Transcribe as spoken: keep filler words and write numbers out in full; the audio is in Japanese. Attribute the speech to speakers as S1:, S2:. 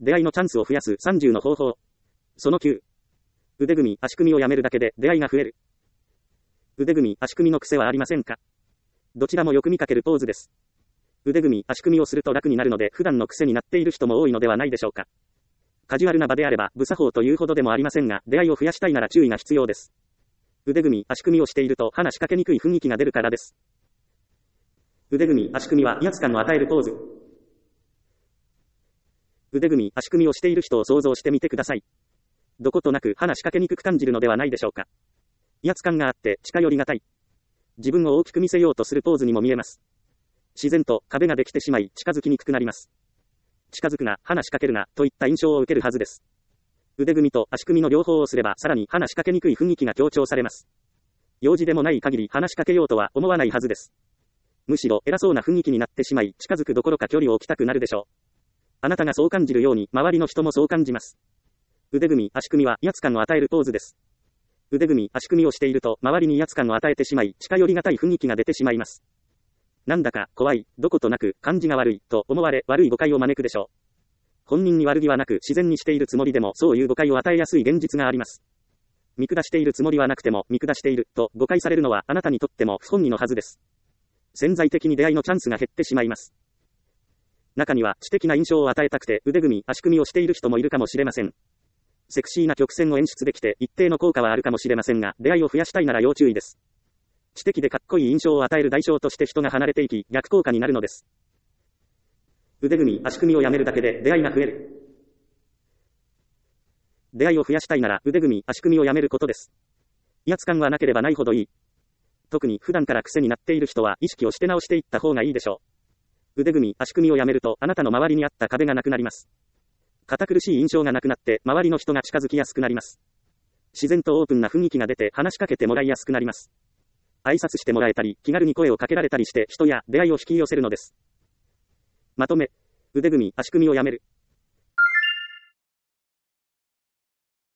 S1: 出会いのチャンスを増やすさんじゅうの方法。そのきゅう。腕組み、足組みをやめるだけで出会いが増える。腕組み、足組みの癖はありませんか？どちらもよく見かけるポーズです。腕組み、足組みをすると楽になるので普段の癖になっている人も多いのではないでしょうか。カジュアルな場であれば無作法というほどでもありませんが、出会いを増やしたいなら注意が必要です。腕組み、足組みをしていると話しかけにくい雰囲気が出るからです。腕組み、足組みは威圧感を与えるポーズ。腕組み、足組みをしている人を想像してみてください。どことなく話しかけにくく感じるのではないでしょうか。威圧感があって近寄りがたい。自分を大きく見せようとするポーズにも見えます。自然と壁ができてしまい近づきにくくなります。近づくな、話しかけるな、といった印象を受けるはずです。腕組みと足組みの両方をすればさらに話しかけにくい雰囲気が強調されます。用事でもない限り話しかけようとは思わないはずです。むしろ偉そうな雰囲気になってしまい近づくどころか距離を置きたくなるでしょう。あなたがそう感じるように周りの人もそう感じます。腕組み、足組みは威圧感を与えるポーズです。腕組み、足組みをしていると周りに威圧感を与えてしまい近寄りがたい雰囲気が出てしまいます。なんだか怖い、どことなく感じが悪いと思われ悪い誤解を招くでしょう。本人に悪気はなく自然にしているつもりでもそういう誤解を与えやすい現実があります。見下しているつもりはなくても見下していると誤解されるのはあなたにとっても不本意のはずです。潜在的に出会いのチャンスが減ってしまいます。中には知的な印象を与えたくて腕組み、足組みをしている人もいるかもしれません。セクシーな曲線を演出できて一定の効果はあるかもしれませんが、出会いを増やしたいなら要注意です。知的でかっこいい印象を与える代償として人が離れていき、逆効果になるのです。腕組み、足組みをやめるだけで出会いが増える。出会いを増やしたいなら腕組み、足組みをやめることです。威圧感はなければないほどいい。特に普段から癖になっている人は意識をして直していった方がいいでしょう。腕組み、足組みをやめるとあなたの周りにあった壁がなくなります。堅苦しい印象がなくなって周りの人が近づきやすくなります。自然とオープンな雰囲気が出て話しかけてもらいやすくなります。挨拶してもらえたり気軽に声をかけられたりして人や出会いを引き寄せるのです。まとめ、腕組み、足組みをやめる。